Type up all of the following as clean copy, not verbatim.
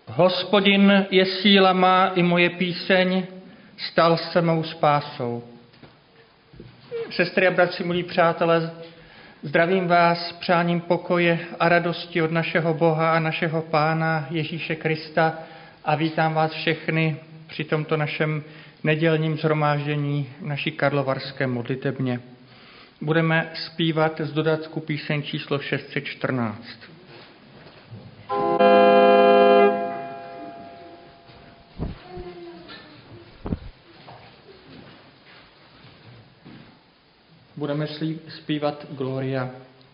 Hospodin je síla má i moje píseň, stal se mou spásou. Sestry a bratři, milí přátelé, zdravím vás přáním pokoje a radosti od našeho Boha a našeho Pána Ježíše Krista a vítám vás všechny při tomto našem nedělním shromáždění naší karlovarské modlitebně. Budeme zpívat z dodatku píseň číslo 614. Budeme zpívat Gloria.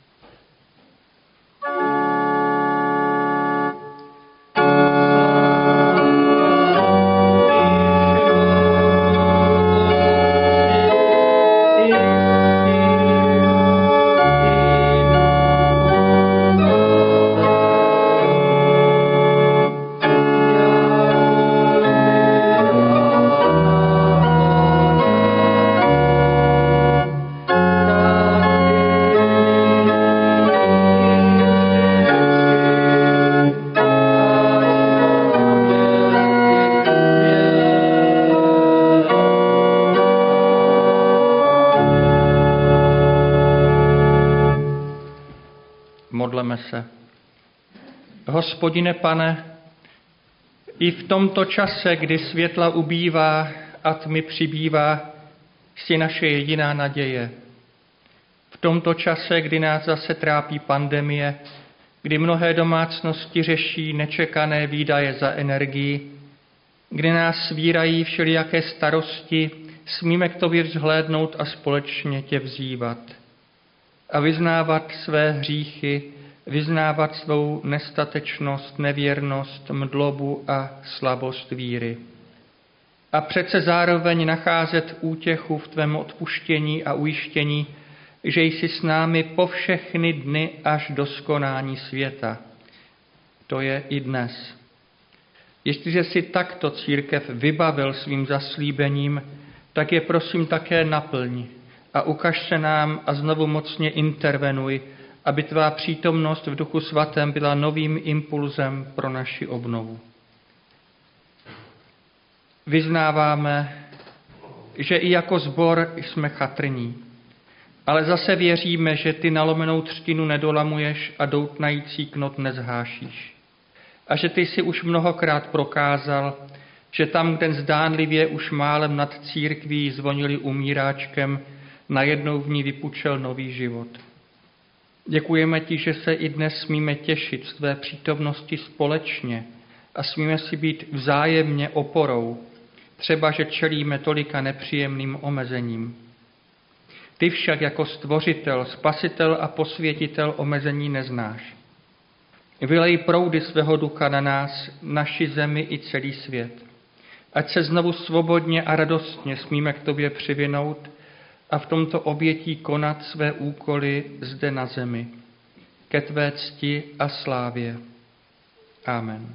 Modleme se. Hospodine Pane, i v tomto čase, kdy světla ubývá a tmy přibývá, jsi naše jediná naděje. V tomto čase, kdy nás zase trápí pandemie, kdy mnohé domácnosti řeší nečekané výdaje za energii, kdy nás svírají všelijaké starosti, smíme k tobě vzhlédnout a společně tě vzývat a vyznávat své hříchy, vyznávat svou nestatečnost, nevěrnost, mdlobu a slabost víry. A přece zároveň nacházet útěchu v tvém odpuštění a ujištění, že jsi s námi po všechny dny až do skonání světa. To je i dnes. Jestliže si takto církev vybavil svým zaslíbením, tak je prosím také naplň a ukaž se nám a znovu mocně intervenuj, aby tvá přítomnost v Duchu Svatém byla novým impulzem pro naši obnovu. Vyznáváme, že i jako sbor jsme chatrní, ale zase věříme, že ty nalomenou třtinu nedolamuješ a doutnající knot nezhášíš. A že ty jsi už mnohokrát prokázal, že tam, kde zdánlivě už málem nad církví zvonili umíráčkem, najednou v ní vypučel nový život. Děkujeme ti, že se i dnes smíme těšit z tvé přítomnosti společně a smíme si být vzájemně oporou, třeba že čelíme tolika nepříjemným omezením. Ty však jako stvořitel, spasitel a posvětitel omezení neznáš. Vylej proudy svého ducha na nás, naši zemi i celý svět. Ať se znovu svobodně a radostně smíme k tobě přivinout a v tomto obětí konat své úkoly zde na zemi. Ke tvé cti a slávě. Amen.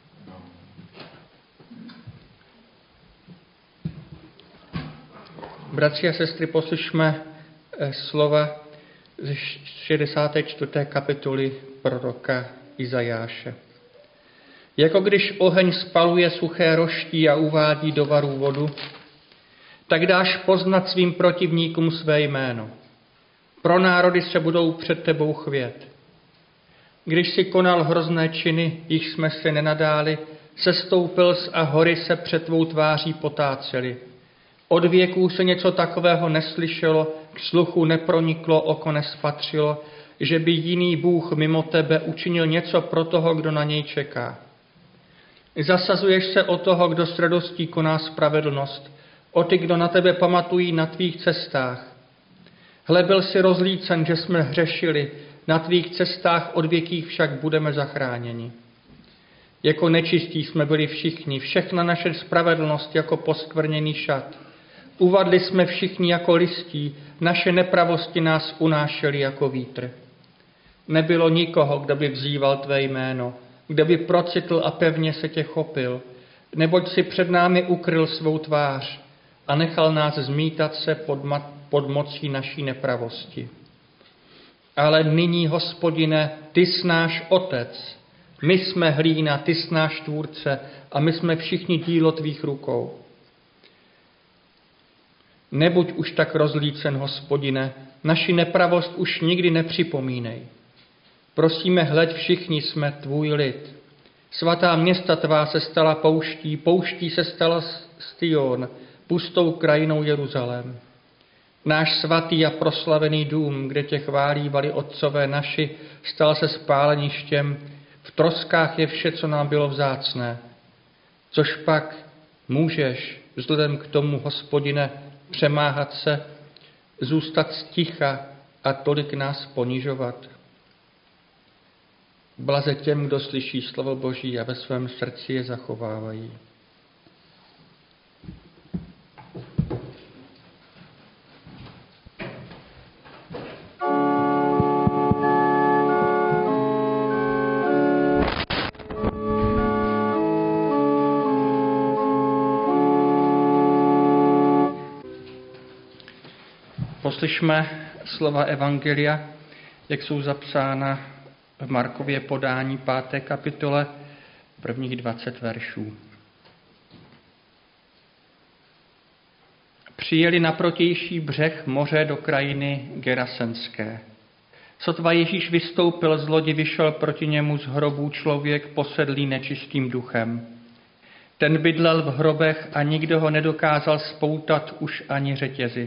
Bratři a sestry, poslyšme slova ze 64. kapitoly proroka Izajáše. Jako když oheň spaluje suché roští a uvádí do varu vodu, tak dáš poznat svým protivníkům své jméno. Pro národy se budou před tebou chvět. Když si konal hrozné činy, jich jsme se nenadáli, sestoupil a hory se před tvou tváří potácely. Od věků se něco takového neslyšelo, k sluchu neproniklo, oko nespatřilo, že by jiný Bůh mimo tebe učinil něco pro toho, kdo na něj čeká. Zasazuješ se o toho, kdo s radostí koná spravedlnost, o ty, kdo na tebe pamatují na tvých cestách. Hle, byl si rozlícen, že jsme hřešili, na tvých cestách od věkých však budeme zachráněni. Jako nečistí jsme byli všichni, všechna naše spravedlnost jako poskvrněný šat. Uvadli jsme všichni jako listí, naše nepravosti nás unášely jako vítr. Nebylo nikoho, kdo by vzýval tvé jméno, kdo by procitl a pevně se tě chopil, neboť si před námi ukryl svou tvář a nechal nás zmítat se pod mocí naší nepravosti. Ale nyní, Hospodine, ty jsi náš otec, My jsme hlína, ty jsi náš tvůrce a my jsme všichni dílo tvých rukou. Nebuď už tak rozlícen, Hospodine, naši nepravost už nikdy nepřipomínej. Prosíme, hleď, všichni jsme tvůj lid. Svatá města tvá se stala pouští, pouští se stala Sion, pustou krajinou Jeruzalém. Náš svatý a proslavený dům, kde tě chválívali otcové naši, stal se spáleništěm, v troskách je vše, co nám bylo vzácné. Což pak můžeš, vzhledem k tomu, Hospodine, přemáhat se, zůstat sticha a tolik nás ponižovat. Blaze těm, kdo slyší slovo Boží a ve svém srdci je zachovávají. Poslyšme slova Evangelia, jak jsou zapsána v Markově podání 5. kapitole, prvních 20 veršů. Přijeli na protější břeh moře do krajiny Gerasenské. Sotva Ježíš vystoupil z lodi, vyšel proti němu z hrobů člověk posedlý nečistým duchem. Ten bydlel v hrobech a nikdo ho nedokázal spoutat už ani řetězy.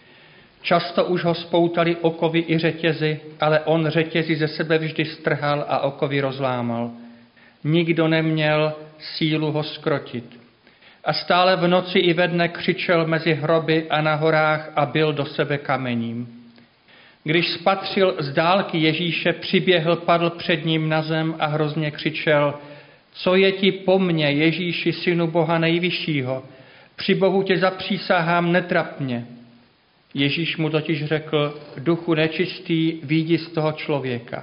Často už ho spoutali okovy i řetězy, ale on řetězy ze sebe vždy strhal a okovy rozlámal. Nikdo neměl sílu ho zkrotit. A stále v noci i ve dne křičel mezi hroby a na horách a bil do sebe kamením. Když spatřil z dálky Ježíše, přiběhl, padl před ním na zem a hrozně křičel: Co je ti po mně, Ježíši, synu Boha nejvyššího? Při Bohu tě zapřísahám, netrap mě. Ježíš mu totiž řekl: Duchu nečistý, vyjdi z toho člověka.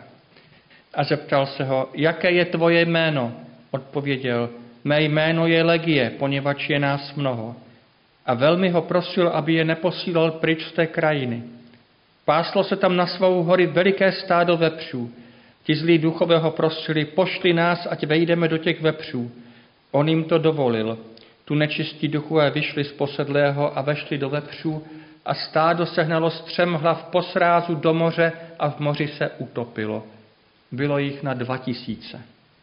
A zeptal se ho: Jaké je tvoje jméno? Odpověděl: Mé jméno je Legie, poněvadž je nás mnoho. A velmi ho prosil, aby je neposílal pryč z té krajiny. Páslo se tam na svou hory veliké stádo vepřů. Ti zlí duchové ho prosili: Pošli nás, ať vejdeme do těch vepřů. On jim to dovolil. Tu nečistí duchové vyšli z posedlého a vešli do vepřů, a stádo sehnalo střemhlav po srázu do moře a v moři se utopilo. Bylo jich na 2000.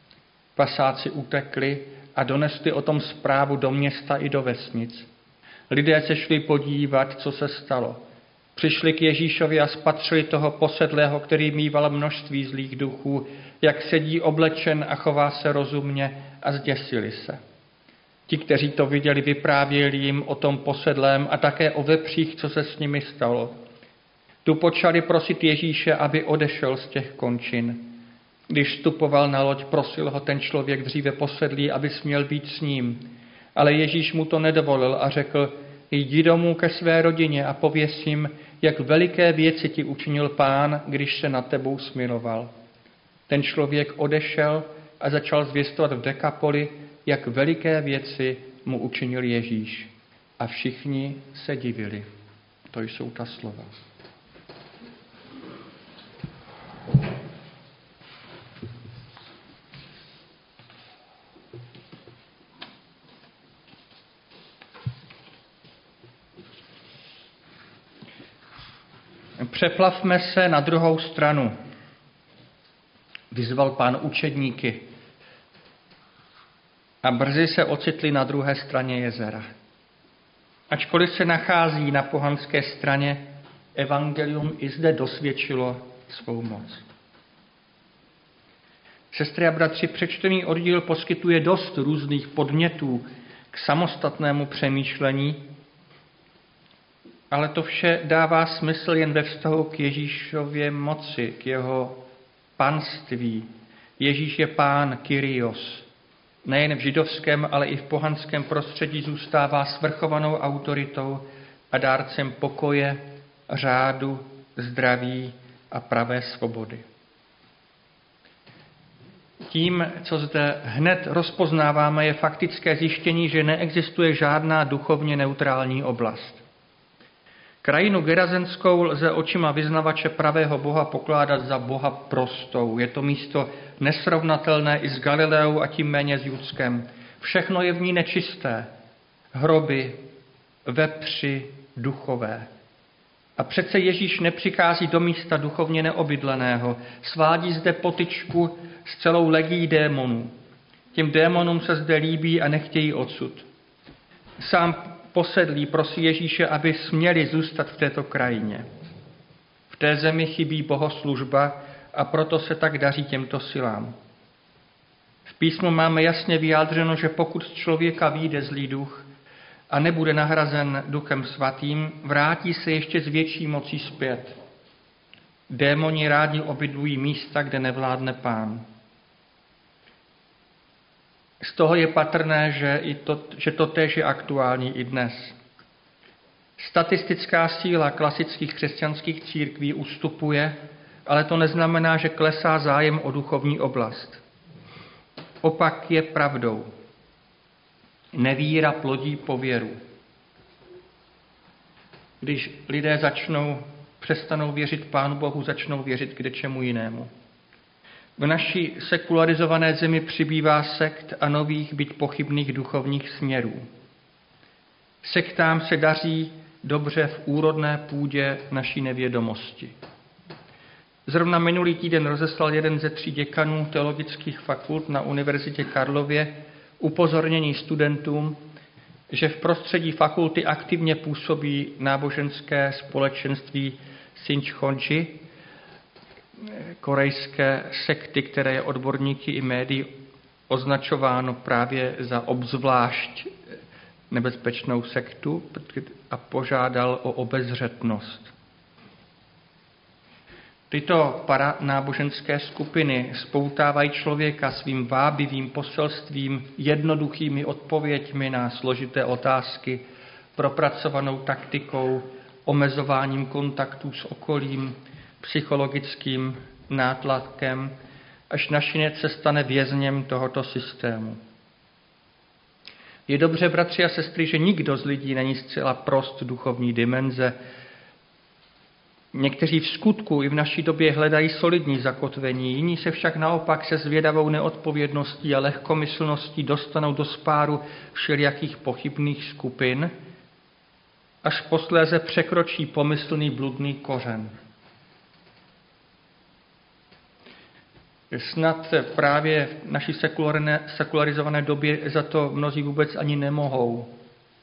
Pasáci utekli a donesli o tom zprávu do města i do vesnic. Lidé se šli podívat, co se stalo. Přišli k Ježíšovi a spatřili toho posedlého, který mýval množství zlých duchů, jak sedí oblečen a chová se rozumně, a zděsili se. Ti, kteří to viděli, vyprávěli jim o tom posedlém a také o vepřích, co se s nimi stalo. Tu počali prosit Ježíše, aby odešel z těch končin. Když vstupoval na loď, prosil ho ten člověk dříve posedlý, aby směl být s ním. Ale Ježíš mu to nedovolil a řekl: Jdi domů ke své rodině a pověz jim, jak veliké věci ti učinil Pán, když se nad tebou smiloval. Ten člověk odešel a začal zvěstovat v Dekapoli, jak veliké věci mu učinil Ježíš. A všichni se divili. To jsou ta slova. Přeplavme se na druhou stranu, vyzval Pán učedníky. A brzy se ocitli na druhé straně jezera. Ačkoliv se nachází na pohanské straně, evangelium i zde dosvědčilo svou moc. Sestry a bratři, přečtený oddíl poskytuje dost různých podnětů k samostatnému přemýšlení, ale to vše dává smysl jen ve vztahu k Ježíšově moci, k jeho panství. Ježíš je Pán, Kyrios. Nejen v židovském, ale i v pohanském prostředí zůstává svrchovanou autoritou a dárcem pokoje, řádu, zdraví a pravé svobody. Tím, co zde hned rozpoznáváme, je faktické zjištění, že neexistuje žádná duchovně neutrální oblast. Krajinu gerazenskou lze očima vyznavače pravého Boha pokládat za Boha prostou. Je to místo nesrovnatelné i s Galileou a tím méně s Judskem. Všechno je v ní nečisté. Hroby, vepři, duchové. A přece Ježíš nepřichází do místa duchovně neobydleného. Svádí zde potyčku s celou legií démonů. Těm démonům se zde líbí a nechtějí odsud. Sám posedlý prosí Ježíše, aby směli zůstat v této krajině. V té zemi chybí bohoslužba a proto se tak daří těmto silám. V písmu máme jasně vyjádřeno, že pokud z člověka vyjde zlý duch a nebude nahrazen Duchem Svatým, vrátí se ještě s větší mocí zpět. Démoni rádi obydlují místa, kde nevládne Pán. Z toho je patrné, že to též je aktuální i dnes. Statistická síla klasických křesťanských církví ustupuje, ale to neznamená, že klesá zájem o duchovní oblast. Opak je pravdou. Nevíra plodí pověru. Když lidé přestanou věřit Pánu Bohu, začnou věřit kde čemu jinému. V naší sekularizované zemi přibývá sekt a nových, byť pochybných duchovních směrů. Sektám se daří dobře v úrodné půdě naší nevědomosti. Zrovna minulý týden rozeslal jeden ze 3 děkanů teologických fakult na Univerzitě Karlově upozornění studentům, že v prostředí fakulty aktivně působí náboženské společenství Sinchonji, korejské sekty, které je odborníky i médií označováno právě za obzvlášť nebezpečnou sektu, a požádal o obezřetnost. Tyto paranáboženské skupiny spoutávají člověka svým vábivým poselstvím, jednoduchými odpověďmi na složité otázky, propracovanou taktikou, omezováním kontaktů s okolím, psychologickým nátlakem, až nakonec se stane vězněm tohoto systému. Je dobře, bratři a sestry, že nikdo z lidí není zcela prost duchovní dimenze. Někteří v skutku i v naší době hledají solidní zakotvení, jiní se však naopak se zvědavou neodpovědností a lehkomyslností dostanou do spáru všelijakých pochybných skupin, až posléze překročí pomyslný bludný kořen. Snad právě v naší sekularizované době za to mnozí vůbec ani nemohou.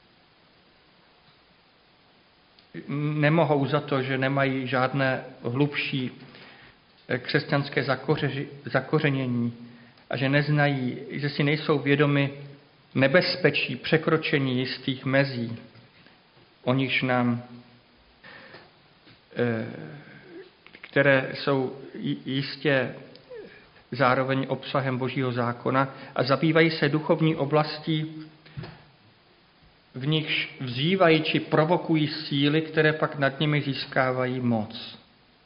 Nemohou za to, že nemají žádné hlubší křesťanské zakořenění a že neznají, že si nejsou vědomi nebezpečí překročení jistých mezí, o nichž nám, které jsou jistě zároveň obsahem Božího zákona a zabývají se duchovní oblastí, v nichž vzývají či provokují síly, které pak nad nimi získávají moc.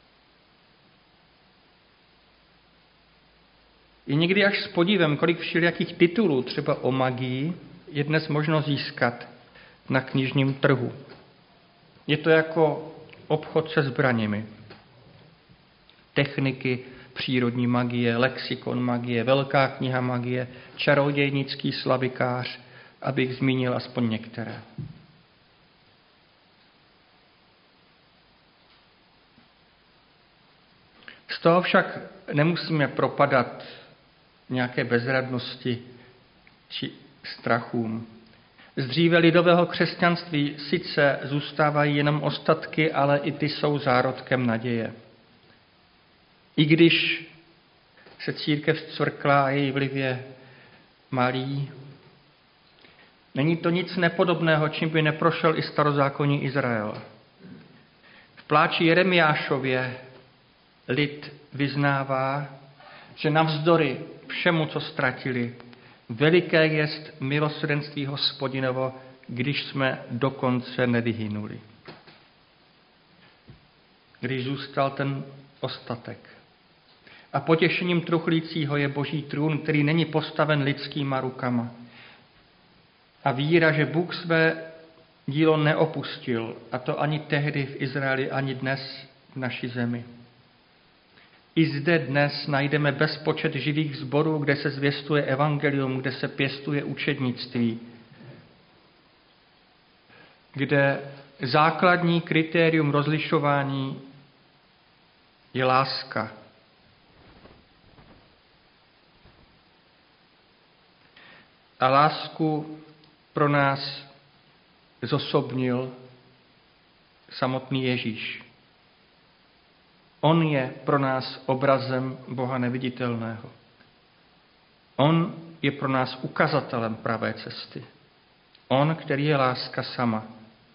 Je někdy až s podívem, kolik všelijakých titulů, třeba o magii, je dnes možno získat na knižním trhu. Je to jako obchod se zbraněmi. Techniky přírodní magie, lexikon magie, velká kniha magie, čarodějnický slavikář, abych zmínil aspoň některé. Z toho však nemusíme propadat nějaké bezradnosti či strachům. Z dříve lidového křesťanství sice zůstávají jenom ostatky, ale i ty jsou zárodkem naděje. I když se církev zcvrklá a její vliv je malý, není to nic nepodobného, čím by neprošel i starozákonní Izrael. V pláči Jeremiášově lid vyznává, že navzdory všemu, co ztratili, veliké jest milosrdenství Hospodinovo, když jsme dokonce nevyhynuli. Když zůstal ten ostatek. A potěšením truchlícího je Boží trůn, který není postaven lidskýma rukama. A víra, že Bůh své dílo neopustil, a to ani tehdy v Izraeli, ani dnes v naší zemi. I zde dnes najdeme bezpočet živých sborů, kde se zvěstuje evangelium, kde se pěstuje učednictví, kde základní kritérium rozlišování je láska. A lásku pro nás zosobnil samotný Ježíš. On je pro nás obrazem Boha neviditelného. On je pro nás ukazatelem pravé cesty. On, který je láska sama.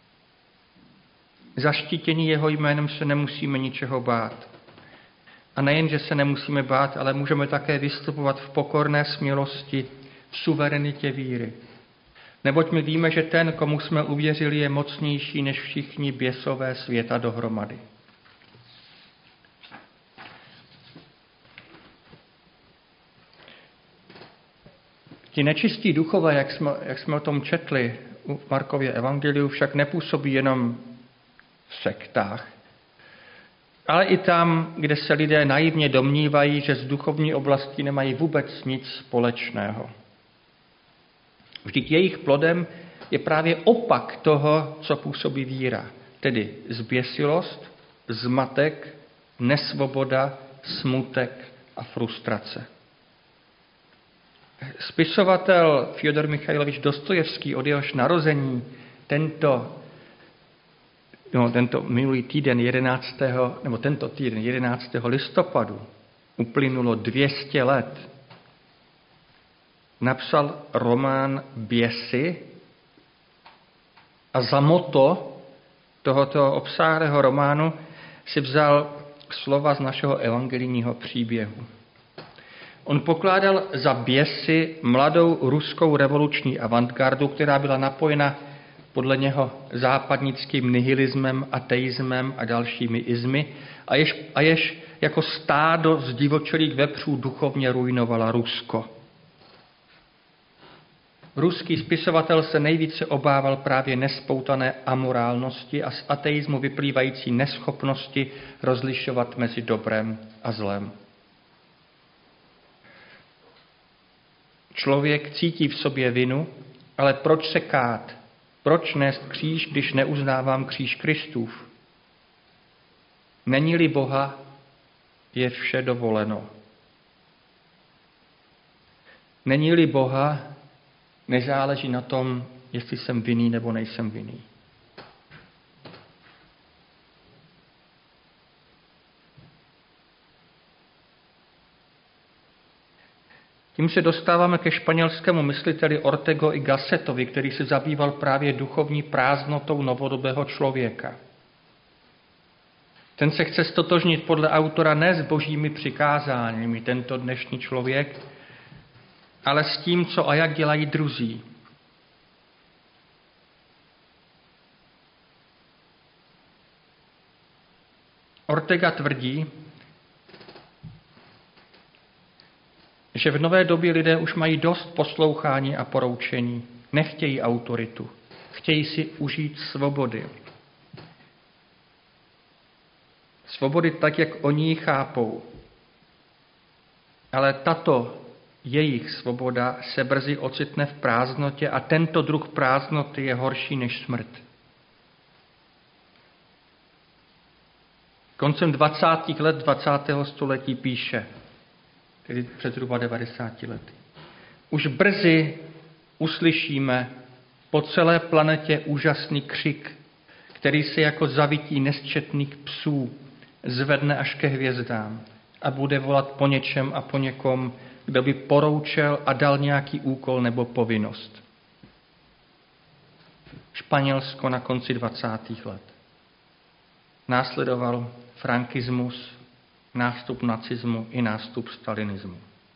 Zaštítění jeho jménem se nemusíme ničeho bát. A nejen, že se nemusíme bát, ale můžeme také vystupovat v pokorné smělosti, v suverenitě víry. Neboť my víme, že ten, komu jsme uvěřili, je mocnější než všichni běsové světa dohromady. Ti nečistí duchové, jak jsme o tom četli v Markově evangeliu, však nepůsobí jenom v sektách, ale i tam, kde se lidé naivně domnívají, že z duchovní oblasti nemají vůbec nic společného. Vždyť jejich plodem je právě opak toho, co působí víra, tedy zběsilost, zmatek, nesvoboda, smutek a frustrace. Spisovatel Fjodor Michajlovič Dostojevský, od jehož narození tento minulý týden 11. listopadu uplynulo 200 let, napsal román Běsy a za motto tohoto obsáhlého románu si vzal slova z našeho evangelijního příběhu. On pokládal za běsy mladou ruskou revoluční avantgardu, která byla napojena podle něho západnickým nihilismem, ateismem a dalšími izmy a jež jako stádo zdivočelých vepřů duchovně ruinovala Rusko. Ruský spisovatel se nejvíce obával právě nespoutané amorálnosti a z ateismu vyplývající neschopnosti rozlišovat mezi dobrem a zlem. Člověk cítí v sobě vinu, ale proč se kát? Proč nést kříž, když neuznávám kříž Kristův? Není-li Boha, je vše dovoleno. Není-li Boha, nezáleží na tom, jestli jsem vinný nebo nejsem vinný. Tím se dostáváme ke španělskému mysliteli Ortego y Gassetovi, který se zabýval právě duchovní prázdnotou novodobého člověka. Ten se chce stotožnit podle autora ne s božími přikázáními, tento dnešní člověk, ale s tím, co a jak dělají druzí. Ortega tvrdí, že v nové době lidé už mají dost poslouchání a poroučení. Nechtějí autoritu. Chtějí si užít svobody. Svobody tak, jak oni ji chápou. Ale tato jejich svoboda se brzy ocitne v prázdnotě a tento druh prázdnoty je horší než smrt. Koncem 20. let 20. století píše, tedy před zhruba 90 lety. Už brzy uslyšíme po celé planetě úžasný křik, který se jako zavití nesčetných psů zvedne až ke hvězdám a bude volat po něčem a po někom, kdo by poroučel a dal nějaký úkol nebo povinnost. Španělsko na konci 20. let. Následoval frankismus, nástup nacismu i nástup stalinismu.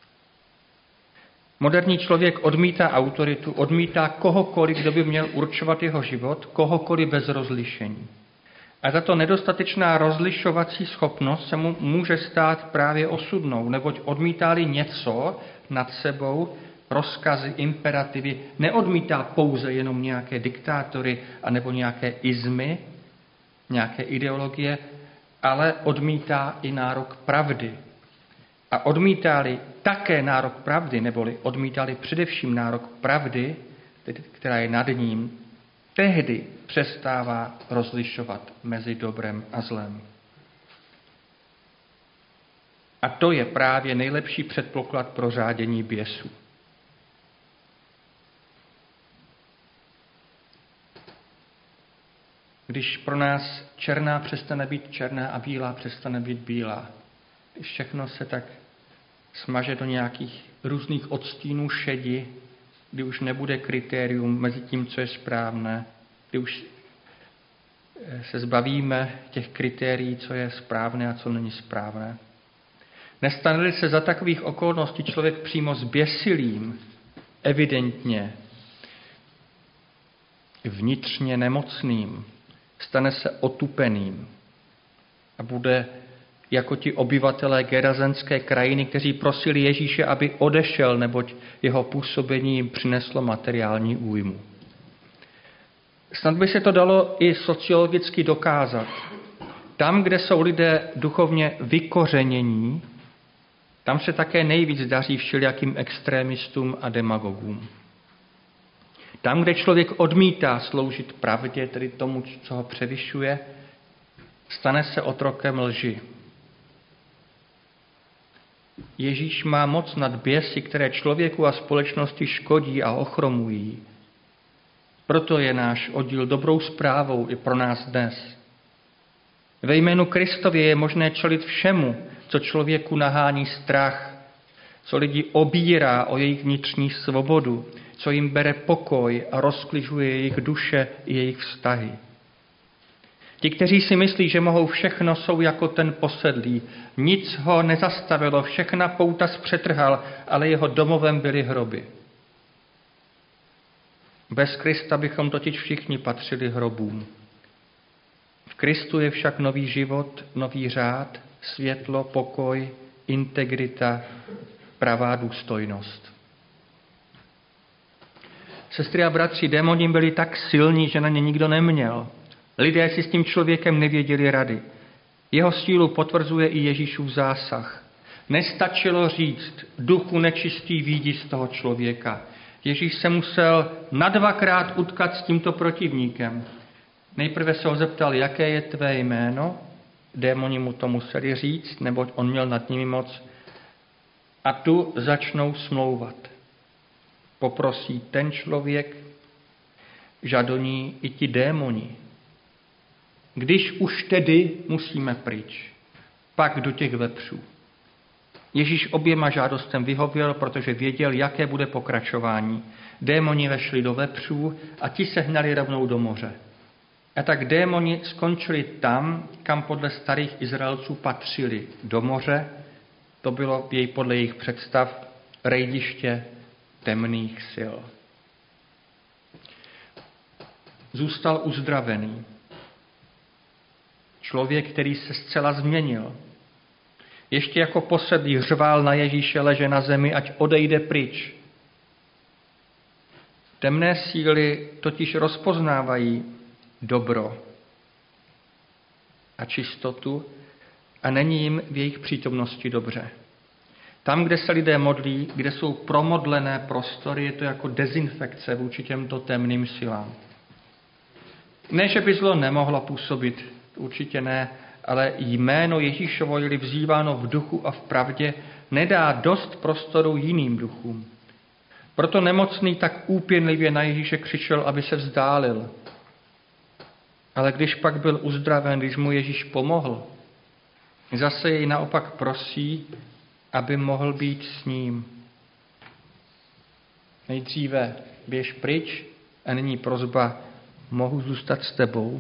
Moderní člověk odmítá autoritu, odmítá kohokoliv, kdo by měl určovat jeho život, kohokoliv bez rozlišení. A tato nedostatečná rozlišovací schopnost se mu může stát právě osudnou, neboť odmítá-li něco nad sebou, rozkazy, imperativy, neodmítá pouze jenom nějaké diktátory anebo nějaké izmy, nějaké ideologie, ale odmítá i nárok pravdy. A odmítá-li také nárok pravdy, neboli odmítá-li především nárok pravdy, která je nad ním, tehdy přestává rozlišovat mezi dobrem a zlem. A to je právě nejlepší předpoklad pro řádění běsů. Když pro nás černá přestane být černá a bílá přestane být bílá, když všechno se tak smaže do nějakých různých odstínů šedi, kdy už nebude kritérium mezi tím, co je správné, kdy už se zbavíme těch kritérií, co je správné a co není správné. Nestane-li se za takových okolností člověk přímo zběsilým, evidentně, vnitřně nemocným, stane se otupeným a bude jako ti obyvatelé Gerazenské krajiny, kteří prosili Ježíše, aby odešel, neboť jeho působení jim přineslo materiální újmu. Snad by se to dalo i sociologicky dokázat. Tam, kde jsou lidé duchovně vykořenění, tam se také nejvíc daří všelijakým extrémistům a demagogům. Tam, kde člověk odmítá sloužit pravdě, tedy tomu, co ho převyšuje, stane se otrokem lži. Ježíš má moc nad běsy, které člověku a společnosti škodí a ochromují. Proto je náš oddíl dobrou zprávou i pro nás dnes. Ve jménu Kristově je možné čelit všemu, co člověku nahání strach, co lidi obírá o jejich vnitřní svobodu, co jim bere pokoj a rozkližuje jejich duše i jejich vztahy. Ti, kteří si myslí, že mohou všechno, jsou jako ten posedlý. Nic ho nezastavilo, všechna pouta zpřetrhal, ale jeho domovem byly hroby. Bez Krista bychom totiž všichni patřili hrobům. V Kristu je však nový život, nový řád, světlo, pokoj, integrita, pravá důstojnost. Sestry a bratři, démoni byli tak silní, že na ně nikdo neměl. Lidé si s tím člověkem nevěděli rady. Jeho sílu potvrzuje i Ježíšův zásah. Nestačilo říct, duchu nečistý výjdi z toho člověka. Ježíš se musel nadvakrát utkat s tímto protivníkem. Nejprve se ho zeptal, jaké je tvé jméno. Démoni mu to museli říct, neboť on měl nad nimi moc. A tu začnou smlouvat. Poprosí ten člověk, žadoní i ti démoni. Když už tedy musíme pryč, pak do těch vepřů. Ježíš oběma žádostem vyhověl, protože věděl, jaké bude pokračování. Démoni vešli do vepřů a ti se hnali rovnou do moře. A tak démoni skončili tam, kam podle starých Izraelců patřili, do moře. To bylo podle jejich představ rejdiště temných sil. Zůstal uzdravený. Člověk, který se zcela změnil. Ještě jako posedlý řval na Ježíše, leže na zemi, ať odejde pryč. Temné síly totiž rozpoznávají dobro a čistotu a není jim v jejich přítomnosti dobře. Tam, kde se lidé modlí, kde jsou promodlené prostory, je to jako dezinfekce vůči těmto temným silám. Ne, že by zlo nemohlo působit, určitě ne, ale jméno Ježíšovo, je-li vzýváno v duchu a v pravdě, nedá dost prostoru jiným duchům. Proto nemocný tak úpěnlivě na Ježíše křičel, aby se vzdálil. Ale když pak byl uzdraven, když mu Ježíš pomohl, zase jej naopak prosí, aby mohl být s ním. Nejdříve běž pryč a nyní prosba, mohu zůstat s tebou.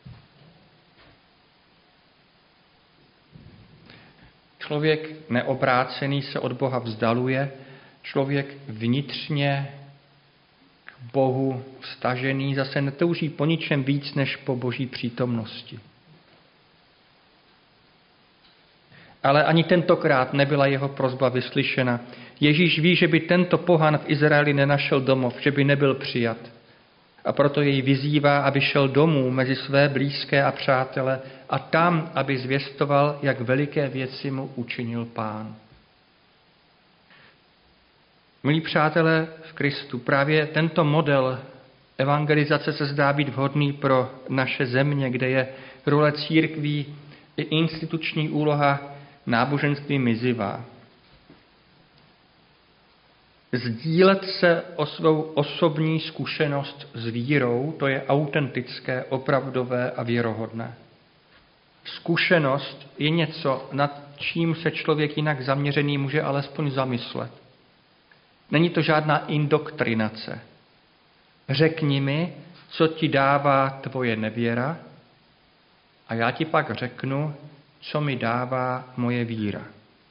Člověk neobrácený se od Boha vzdaluje, člověk vnitřně k Bohu vztažený zase netouží po ničem víc než po Boží přítomnosti. Ale ani tentokrát nebyla jeho prosba vyslyšena. Ježíš ví, že by tento pohan v Izraeli nenašel domov, že by nebyl přijat. A proto jej vyzývá, aby šel domů mezi své blízké a přátele a tam, aby zvěstoval, jak veliké věci mu učinil Pán. Milí přátelé v Kristu, právě tento model evangelizace se zdá být vhodný pro naše země, kde je role církví i instituční úloha náboženství mizivá. Sdílet se o svou osobní zkušenost s vírou, to je autentické, opravdové a věrohodné. Zkušenost je něco, nad čím se člověk jinak zaměřený může alespoň zamyslet. Není to žádná indoktrinace. Řekni mi, co ti dává tvoje nevěra, a já ti pak řeknu, co mi dává moje víra.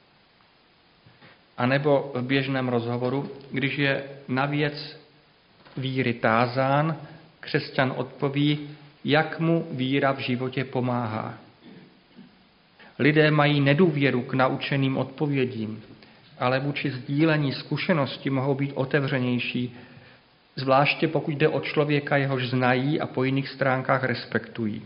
A nebo v běžném rozhovoru, když je na věc víry tázán, křesťan odpoví, jak mu víra v životě pomáhá. Lidé mají nedůvěru k naučeným odpovědím, ale vůči sdílení zkušenosti mohou být otevřenější, zvláště pokud jde o člověka, jehož znají a po jiných stránkách respektují.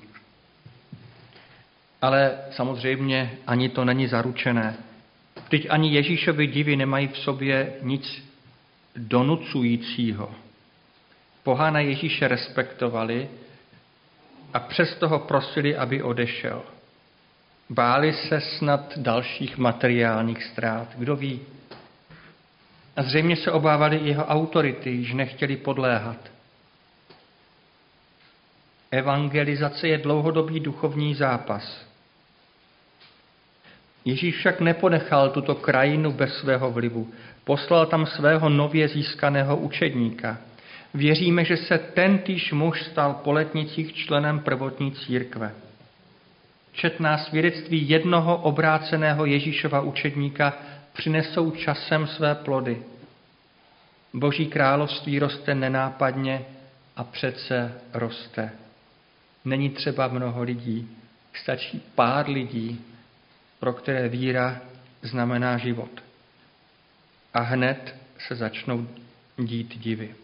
Ale samozřejmě ani to není zaručené. Vždyť ani Ježíšovy divy nemají v sobě nic donucujícího. Pohané Ježíše respektovali a přesto ho prosili, aby odešel. Báli se snad dalších materiálních ztrát, kdo ví. A zřejmě se obávali jeho autority, již nechtěli podléhat. Evangelizace je dlouhodobý duchovní zápas. Ježíš však neponechal tuto krajinu bez svého vlivu. Poslal tam svého nově získaného učedníka. Věříme, že se tentýž muž stal po letnicích členem prvotní církve. Četná svědectví jednoho obráceného Ježíšova učedníka přinesou časem své plody. Boží království roste nenápadně a přece roste. Není třeba mnoho lidí, stačí pár lidí, pro které víra znamená život. A hned se začnou dít divy.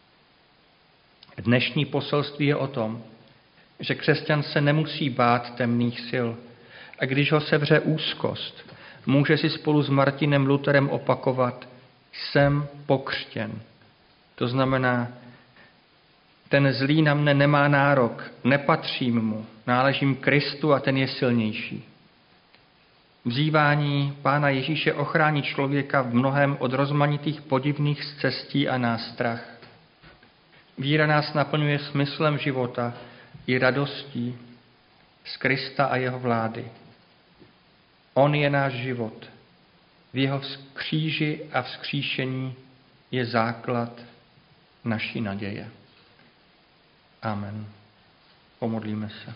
Dnešní poselství je o tom, že křesťan se nemusí bát temných sil. A když ho sevře úzkost, může si spolu s Martinem Lutherem opakovat, jsem pokřtěn. To znamená, ten zlý na mne nemá nárok, nepatřím mu, náležím Kristu a ten je silnější. Vzývání Pána Ježíše ochrání člověka v mnohém od rozmanitých podivných scestí a nástrah. Víra nás naplňuje smyslem života i radostí z Krista a jeho vlády. On je náš život. V jeho kříži a vzkříšení je základ naší naděje. Amen. Pomodlíme se.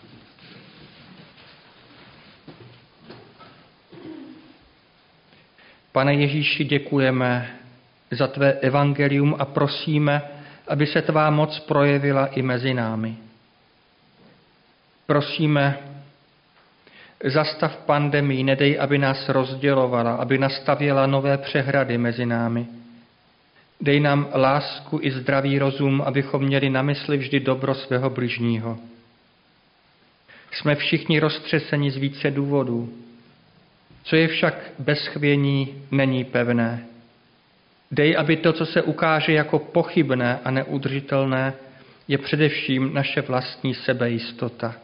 Pane Ježíši, děkujeme za tvé evangelium a prosíme, aby se tvá moc projevila i mezi námi. Prosíme, zastav pandemii, nedej, aby nás rozdělovala, aby nastavěla nové přehrady mezi námi. Dej nám lásku i zdravý rozum, abychom měli na mysli vždy dobro svého bližního. Jsme všichni roztřeseni z více důvodů. Co je však bez chvění, není pevné. Dej, aby to, co se ukáže jako pochybné a neudržitelné, je především naše vlastní sebejistota.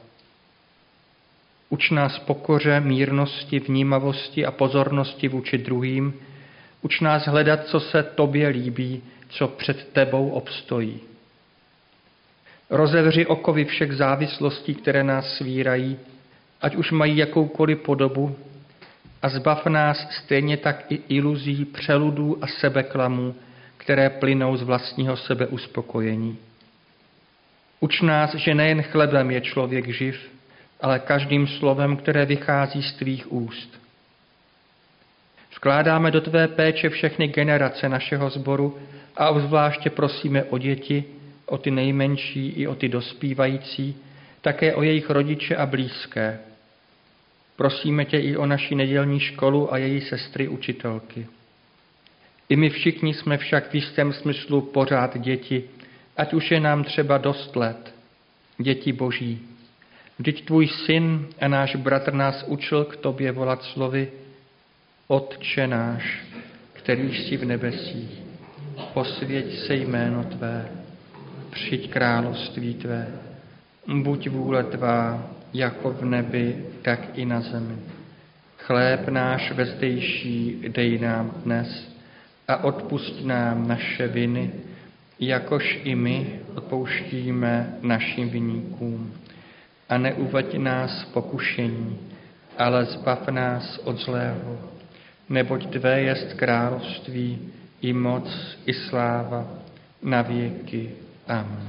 Uč nás pokoře, mírnosti, vnímavosti a pozornosti vůči druhým. Uč nás hledat, co se tobě líbí, co před tebou obstojí. Rozevři okovy všech závislostí, které nás svírají, ať už mají jakoukoliv podobu, a zbav nás stejně tak i iluzí, přeludů a sebeklamů, které plynou z vlastního sebeuspokojení. Uč nás, že nejen chlebem je člověk živ, ale každým slovem, které vychází z tvých úst. Vkládáme do tvé péče všechny generace našeho sboru a obzvláště prosíme o děti, o ty nejmenší i o ty dospívající, také o jejich rodiče a blízké. Prosíme tě i o naši nedělní školu a její sestry učitelky. I my všichni jsme však v jistém smyslu pořád děti, ať už je nám třeba dost let, děti Boží. Vždyť tvůj syn a náš bratr nás učil k tobě volat slovy: Otče náš, který jsi v nebesích, posvěť se jméno tvé, přijď království tvé, buď vůle tvá, jako v nebi, tak i na zemi. Chléb náš vezdejší dej nám dnes a odpusť nám naše viny, jakož i my odpouštíme našim viníkům. A neuveď nás v pokušení, ale zbav nás od zlého, neboť tvé jest království, i moc, i sláva, na věky. Amen.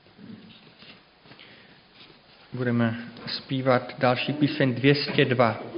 Budeme zpívat další píseň 202.